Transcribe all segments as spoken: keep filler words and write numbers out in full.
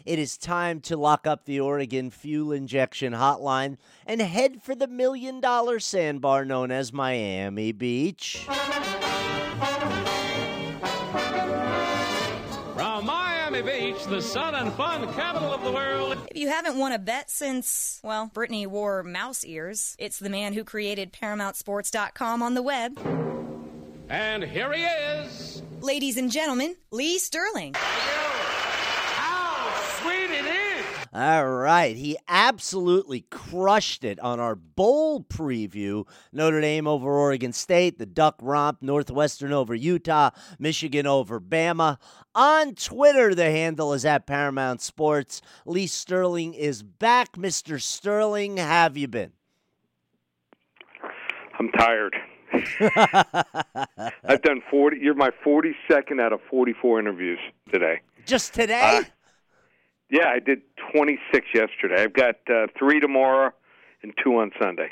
It is time to lock up the Oregon Fuel Injection Hotline and head for the million-dollar sandbar known as Miami Beach. From Miami Beach, the sun and fun capital of the world. If you haven't won a bet since, well, Brittany wore mouse ears, it's the man who created Paramount Sports dot com on the web. And here he is. Ladies and gentlemen, Lee Sterling. How sweet it is. All right. He absolutely crushed it on our bowl preview. Notre Dame over Oregon State, the Duck romp, Northwestern over Utah, Michigan over Bama. On Twitter, the handle is at Paramount Sports. Lee Sterling is back. Mister Sterling, how have you been? I'm tired. I've done forty. You're my forty-second out of forty-four interviews today. Just today? Uh, yeah, I did twenty-six yesterday. I've got uh, three tomorrow and two on Sunday.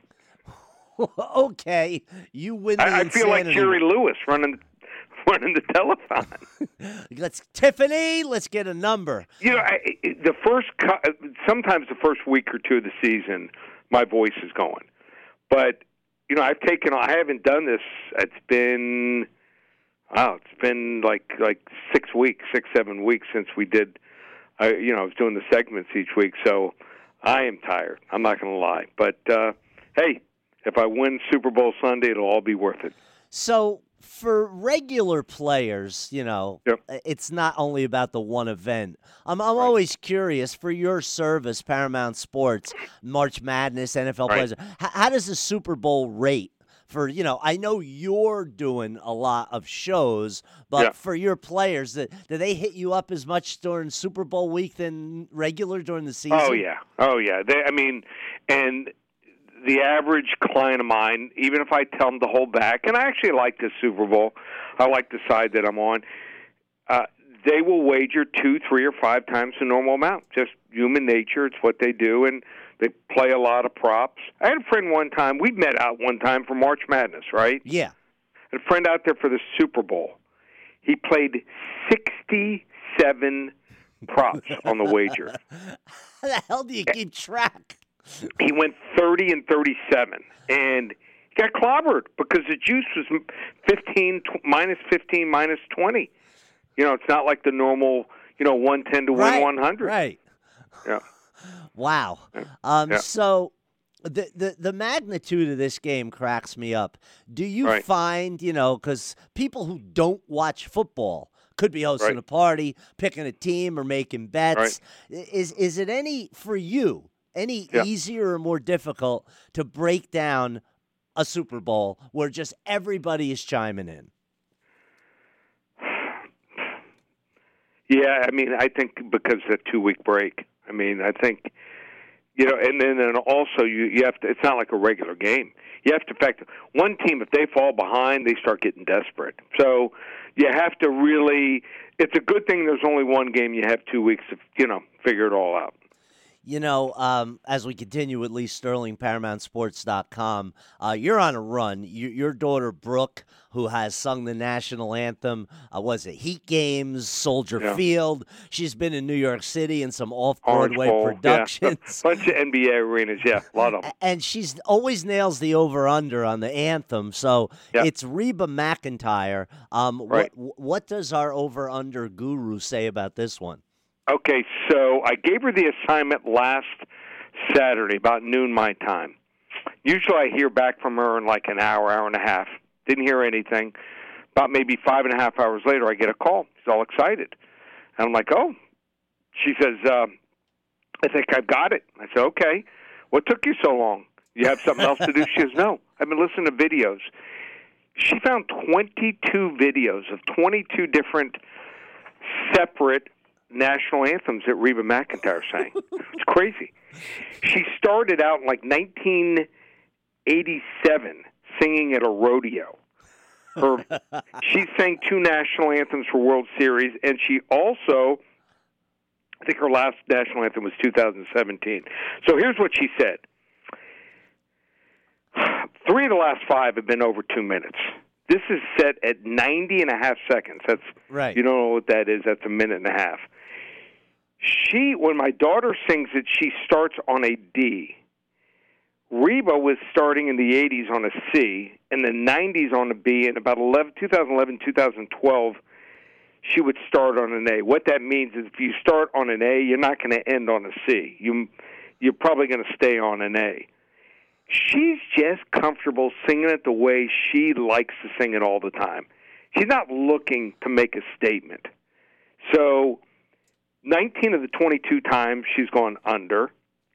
Okay, you win the I, I feel like Jerry Lewis running running the telethon. Let's Tiffany. Let's get a number. You know, I, the first sometimes the first week or two of the season, my voice is going, but. You know, I've taken. I haven't done this. It's been, wow, it's been like like six weeks, six seven weeks since we did. I, you know, I was doing the segments each week, so I am tired. I'm not going to lie, but uh, hey, if I win Super Bowl Sunday, it'll all be worth it. So for regular players, you know, yep. It's not only about the one event. I'm I'm right. always curious for your service, Paramount Sports, March Madness, N F L right. players. How, how does the Super Bowl rate for, you know, I know you're doing a lot of shows, but yeah. for your players, do, do they hit you up as much during Super Bowl week than regular during the season? Oh, yeah. Oh, yeah. They, I mean, and the average client of mine, even if I tell them to hold back, and I actually like this Super Bowl, I like the side that I'm on, uh, they will wager two, three, or five times the normal amount. Just human nature. It's what they do, and they play a lot of props. I had a friend one time, we met out one time for March Madness, right? Yeah. A friend out there for the Super Bowl. He played sixty-seven props on the wager. How the hell do you keep track? He went thirty and thirty-seven, and he got clobbered because the juice was fifteen, minus fifteen, minus twenty. You know, it's not like the normal, you know, one ten to right, win one hundred. Right. Yeah. Wow. Um, yeah. So the, the the magnitude of this game cracks me up. Do you right. find, you know, because people who don't watch football could be hosting right. a party, picking a team, or making bets. Right. Is is it any, for you, any yeah. easier or more difficult to break down a Super Bowl where just everybody is chiming in? Yeah, I mean, I think because of the two-week break. I mean, I think, you know, and then and also you, you have to, it's not like a regular game. You have to, in fact, one team, if they fall behind, they start getting desperate. So you have to really, it's a good thing there's only one game. You have two weeks to, you know, figure it all out. You know, um, as we continue with Lee Sterling, Paramount Sports dot com, uh, you're on a run. You, your daughter, Brooke, who has sung the national anthem, uh, was it Heat Games, Soldier yeah. Field? She's been in New York City in some off-Broadway Bowl, productions. Yeah. Bunch of N B A arenas, yeah, a lot of them. And she's always nails the over-under on the anthem. So yeah. it's Reba McEntire. Um, right. what, what does our over-under guru say about this one? Okay, so I gave her the assignment last Saturday, about noon my time. Usually I hear back from her in like an hour, hour and a half. Didn't hear anything. About maybe five and a half hours later, I get a call. She's all excited. And I'm like, oh. She says, uh, I think I've got it. I said, okay. What took you so long? You have something else to do? She says, no. I've been listening to videos. She found twenty-two videos of twenty-two different separate national anthems that Reba McEntire sang. It's crazy. She started out in like nineteen eighty-seven singing at a rodeo. Her, she sang two national anthems for World Series, and she also, I think her last national anthem was two thousand seventeen. So here's what she said. Three of the last five have been over two minutes. This is set at ninety and a half seconds. That's right. You don't know what that is. That's a minute and a half. She, when my daughter sings it, she starts on a D. Reba was starting in the eighties on a C, in the nineties on a B, and about eleven, twenty eleven, twenty twelve, she would start on an A. What that means is if you start on an A, you're not going to end on a C. You, you're probably going to stay on an A. She's just comfortable singing it the way she likes to sing it all the time. She's not looking to make a statement. So nineteen of the twenty-two times she's gone under.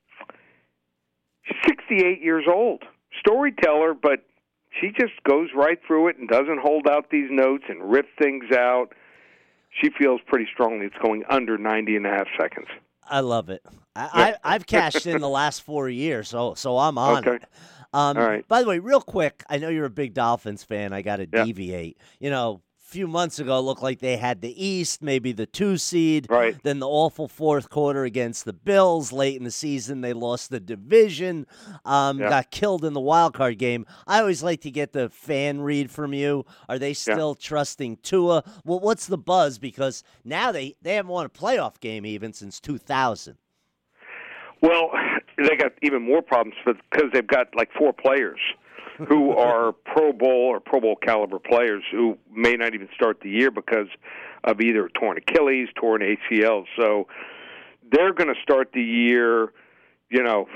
She's sixty-eight years old. Storyteller, but she just goes right through it and doesn't hold out these notes and rip things out. She feels pretty strongly it's going under ninety and a half seconds. I love it. I, I, I've cashed in the last four years, so so I'm on okay. it. Um, All right. By the way, real quick, I know you're a big Dolphins fan. I got to yeah. deviate. You know, a few months ago, it looked like they had the East, maybe the two seed. Right. Then the awful fourth quarter against the Bills. Late in the season, they lost the division, um, yeah. got killed in the wild card game. I always like to get the fan read from you. Are they still yeah. trusting Tua? Well, what's the buzz? Because now they, they haven't won a playoff game even since two thousand. Well, they got even more problems because they've got like four players who are Pro Bowl or Pro Bowl caliber players who may not even start the year because of either torn Achilles, torn A C L. So they're going to start the year, you know,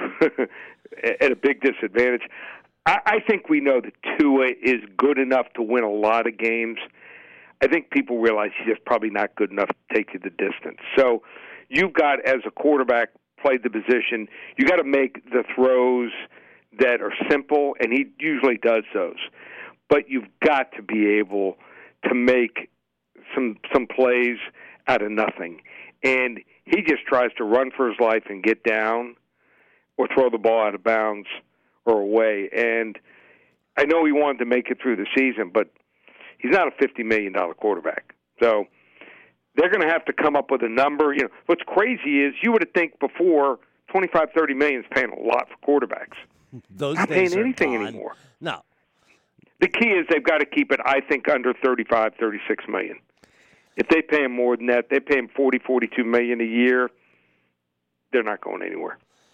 at a big disadvantage. I, I think we know that Tua is good enough to win a lot of games. I think people realize he's just probably not good enough to take you the distance. So you've got, as a quarterback, played the position, you got to make the throws that are simple, and he usually does those. But you've got to be able to make some some plays out of nothing. And he just tries to run for his life and get down or throw the ball out of bounds or away. And I know he wanted to make it through the season, but he's not a fifty million dollars quarterback. So they're going to have to come up with a number. You know, what's crazy is you would have think before twenty-five, thirty million is paying a lot for quarterbacks. Those not days paying are anything gone. anymore. No. The key is they've got to keep it, I think, under thirty-five, thirty-six million. If they pay him more than that, they pay him forty, forty-two million a year, they're not going anywhere.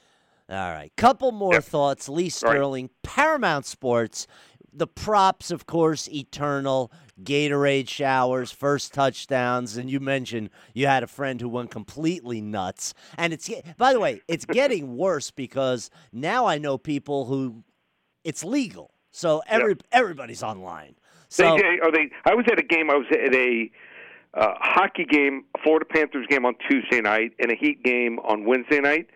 All right. Couple more yep. thoughts. Lee Sterling, right. Paramount Sports. The props, of course, eternal. Gatorade showers, first touchdowns, and you mentioned you had a friend who went completely nuts. And it's, by the way, it's getting worse because now I know people who it's legal, so every yep. everybody's online. So they, are they? I was at a game. I was at a uh, hockey game, a Florida Panthers game on Tuesday night, and a Heat game on Wednesday night.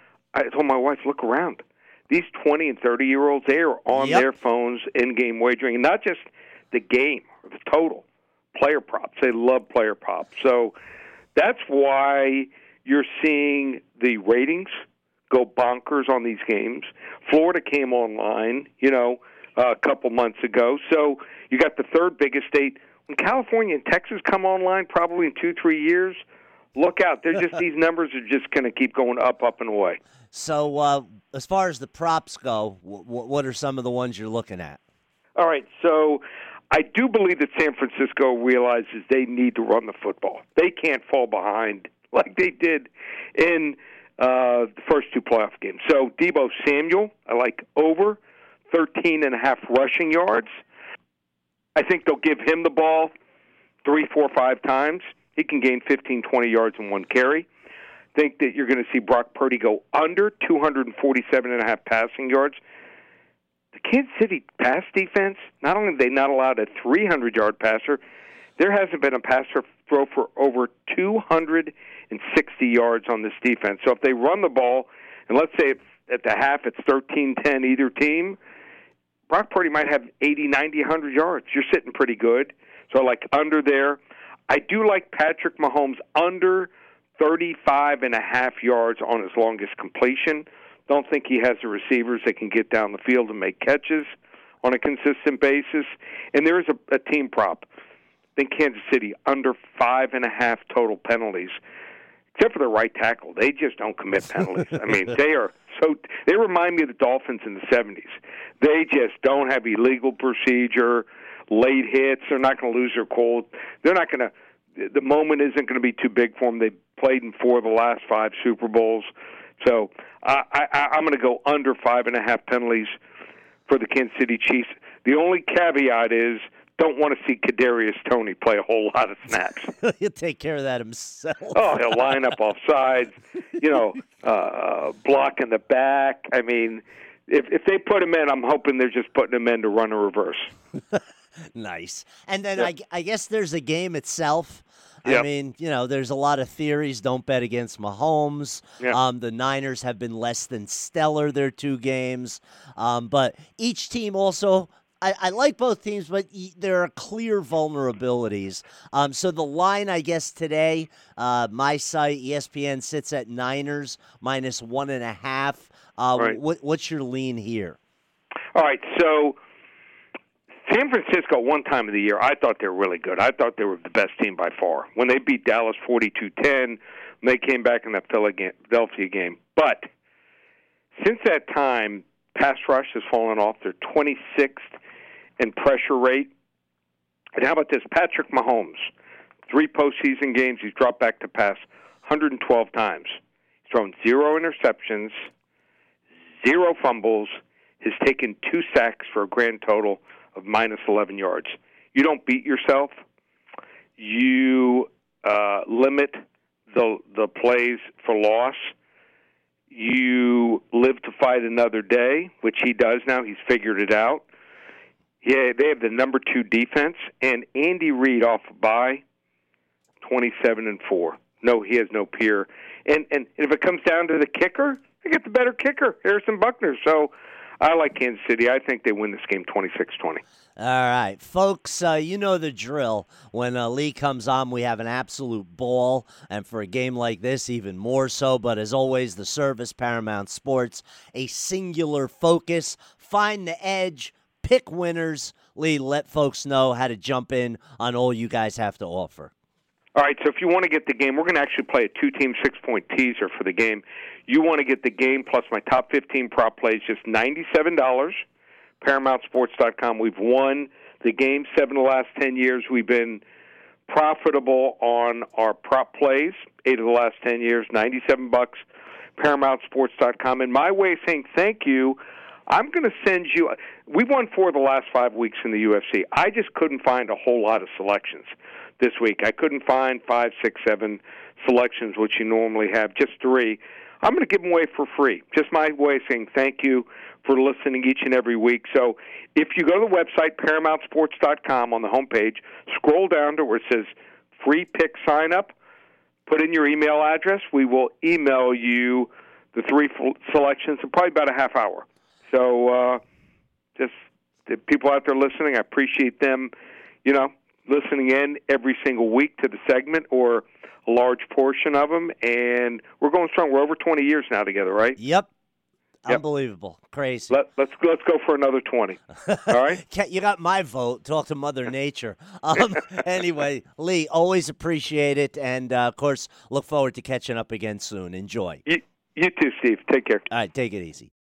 I told my wife, look around. These twenty and thirty year olds, they are on yep. their phones, in game wagering, and not just the game, the total, player props. They love player props. So that's why you're seeing the ratings go bonkers on these games. Florida came online, you know, uh, a couple months ago. So you got the third biggest state. When California and Texas come online probably in two, three years, look out. They're just these numbers are just going to keep going up, up, and away. So uh, as far as the props go, w- what are some of the ones you're looking at? All right, so I do believe that San Francisco realizes they need to run the football. They can't fall behind like they did in uh, the first two playoff games. So Deebo Samuel, I like over thirteen and a half rushing yards. I think they'll give him the ball three, four, five times. He can gain fifteen, twenty yards in one carry. I think that you're going to see Brock Purdy go under two forty-seven and a half passing yards. The Kansas City pass defense, not only have they not allowed a three hundred yard passer, there hasn't been a passer throw for over two hundred sixty yards on this defense. So if they run the ball, and let's say at the half it's thirteen ten either team, Brock Purdy might have eighty, ninety, one hundred yards. You're sitting pretty good. So I like under there. I do like Patrick Mahomes under thirty-five and a half yards on his longest completion. Don't think he has the receivers that can get down the field and make catches on a consistent basis. And there is a, a team prop. I think Kansas City under five and a half total penalties, except for the right tackle. They just don't commit penalties. I mean, they are so. They remind me of the Dolphins in the seventies. They just don't have illegal procedure, late hits. They're not going to lose their cold. They're not going to the moment isn't going to be too big for them. They played in four of the last five Super Bowls. So I, I, I'm going to go under five and a half penalties for the Kansas City Chiefs. The only caveat is don't want to see Kadarius Toney play a whole lot of snaps. He'll take care of that himself. Oh, he'll line up off sides, you know, uh, block in the back. I mean, if if they put him in, I'm hoping they're just putting him in to run a reverse. Nice. And then Yep. I, I guess there's a game itself. I Yep. mean, you know, there's a lot of theories. Don't bet against Mahomes. Yep. Um, the Niners have been less than stellar their two games. Um, but each team also, I, I like both teams, but y- there are clear vulnerabilities. Um, so the line, I guess, today, uh, my site, E S P N, sits at Niners minus one and a half. Uh, Right. what, what's your lean here? All right, so San Francisco, one time of the year, I thought they were really good. I thought they were the best team by far. When they beat Dallas forty-two ten, when they came back in that Philadelphia game. But since that time, pass rush has fallen off. They're twenty-sixth in pressure rate. And how about this? Patrick Mahomes, three postseason games, he's dropped back to pass one hundred twelve times. He's thrown zero interceptions, zero fumbles, has taken two sacks for a grand total of minus eleven yards. You don't beat yourself. You uh, limit the the plays for loss. You live to fight another day, which he does now. He's figured it out. Yeah, they have the number two defense, and Andy Reid off a bye, twenty-seven and four. No, he has no peer. And and if it comes down to the kicker, they get the better kicker, Harrison Buckner. So I like Kansas City. I think they win this game twenty-six twenty. All right, folks, uh, you know the drill. When uh, Lee comes on, we have an absolute ball, and for a game like this, even more so. But as always, the service, Paramount Sports, a singular focus. Find the edge, pick winners. Lee, let folks know how to jump in on all you guys have to offer. All right, so if you want to get the game, we're going to actually play a two-team six-point teaser for the game. You want to get the game plus my top fifteen prop plays, just ninety-seven dollars, Paramount Sports dot com. We've won the game seven of the last ten years. We've been profitable on our prop plays, eight of the last ten years, ninety-seven bucks, Paramount Sports dot com. And my way of saying thank you, I'm going to send you – we've won four of the last five weeks in the U F C. I just couldn't find a whole lot of selections this week. I couldn't find five, six, seven selections, which you normally have, just three. I'm going to give them away for free. Just my way of saying thank you for listening each and every week. So if you go to the website, Paramount Sports dot com, on the homepage, scroll down to where it says free pick sign up, put in your email address. We will email you the three selections in probably about a half hour. So uh, just the people out there listening, I appreciate them, you know, listening in every single week to the segment, or a large portion of them. And we're going strong. We're over twenty years now together, right? Yep. Yep. Unbelievable. Crazy. Let, let's let's go for another twenty. All right? You got my vote. Talk to Mother Nature. Um, anyway, Lee, always appreciate it. And, uh, of course, look forward to catching up again soon. Enjoy. You, you too, Steve. Take care. All right, take it easy.